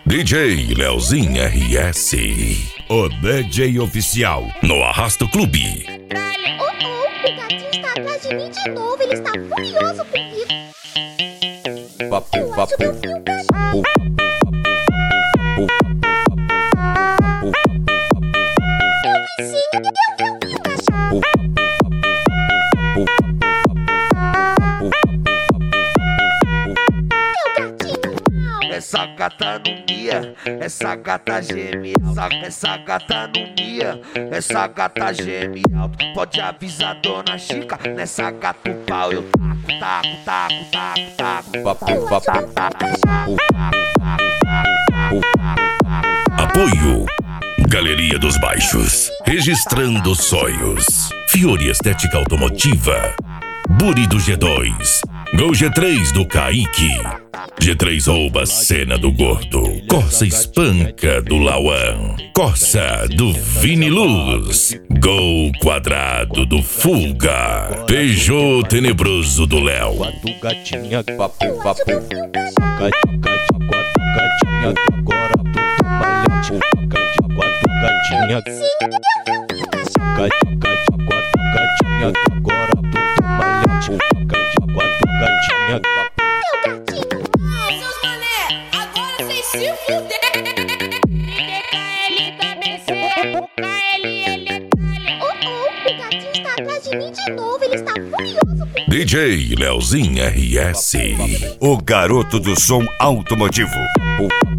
DJ Leozinho RS, o DJ oficial no Arrasto Clube. O gatinho está atrás de mim de novo, ele está furioso comigo. Essa gata não mia, essa gata geme. Essa gata não mia, essa gata geme alto. Pode avisar dona Chica, nessa gata o pau eu taco. Apoio Galeria dos Baixos, registrando sonhos. Fiore Estética Automotiva, Buri do G2, Gol G3 do Kaique, G3 rouba cena do Gordo, Corsa espanca do Lauan, Corsa do Vini Luz, Gol quadrado do Fuga, Peugeot tenebroso do Léo. Quatro gatinha, gatinha, agora tudo malhante. Quatro gatinha, gatinha, agora tudo malhante. Quatro gatinha. Seus mané, agora vocês se fuderam. DKL cabeça, KL. O gatinho está atrás de mim de novo, ele está furioso comigo. DJ Leozinho RS, O garoto do som automotivo.